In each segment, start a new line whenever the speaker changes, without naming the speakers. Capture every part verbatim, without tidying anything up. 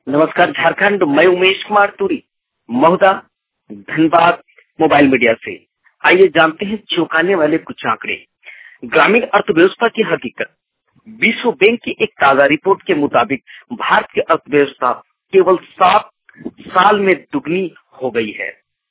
नमस्कार झारखंड, मैं उमेश कुमार तुरी, महुदा, धनबाद मोबाइल मीडिया से। आइए जानते हैं चौंकाने वाले कुछ आंकड़े। ग्रामीण अर्थव्यवस्था की हकीकत। विश्व बैंक की एक ताजा रिपोर्ट के मुताबिक भारत की अर्थव्यवस्था केवल सात साल में दुगनी हो गई है।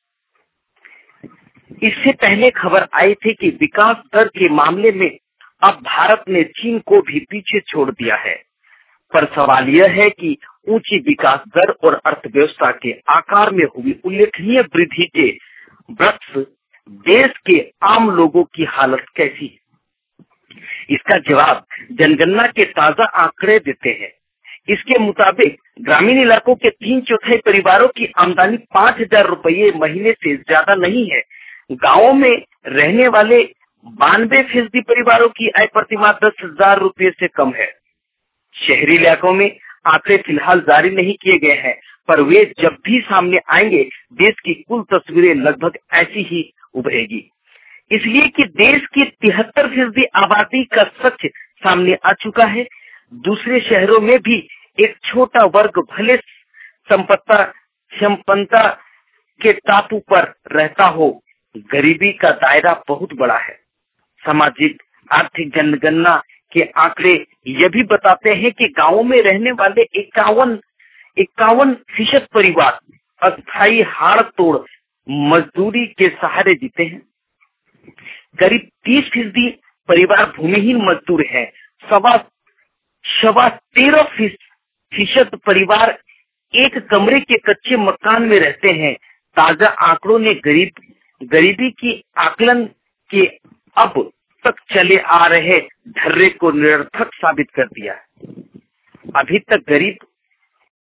इससे पहले खबर आई थी कि विकास दर के मामले में अब भारत ने चीन को भी पीछे छोड़ दिया है। पर सवाल यह है कि ऊंची विकास दर और अर्थव्यवस्था के आकार में हुई उल्लेखनीय वृद्धि के वृक्ष देश के आम लोगों की हालत कैसी है? इसका जवाब जनगणना के ताजा आंकड़े देते हैं। इसके मुताबिक ग्रामीण इलाकों के तीन चौथाई परिवारों की आमदनी पाँच हजार रुपये महीने से ज्यादा नहीं है। गाँवों में रहने वाले बानवे फीसदी परिवारों की आय प्रतिमाह दस हजार रुपये से कम है। शहरी इलाकों में आंकड़े फिलहाल जारी नहीं किए गए हैं, पर वे जब भी सामने आएंगे देश की कुल तस्वीरें लगभग ऐसी ही उभरेगी। इसलिए कि देश की तिहत्तर फीसदी आबादी का सच सामने आ चुका है। दूसरे शहरों में भी एक छोटा वर्ग भले संपत्ता संपन्नता के टापू पर रहता हो, गरीबी का दायरा बहुत बड़ा है। सामाजिक आर्थिक जनगणना के आंकड़े यह भी बताते हैं कि गांवों में रहने वाले इक्यावन इक्यावन फीसद परिवार अस्थायी हाड़ तोड़ मजदूरी के सहारे जीते हैं। करीब तीस फीसदी परिवार भूमिहीन मजदूर हैं। सवा सवा तेरह फीसद परिवार एक कमरे के कच्चे मकान में रहते हैं। ताजा आंकड़ों ने गरीब गरीबी की आकलन के अब तक चले आ रहे ढर्रे को निरर्थक साबित कर दिया है। अभी तक गरीब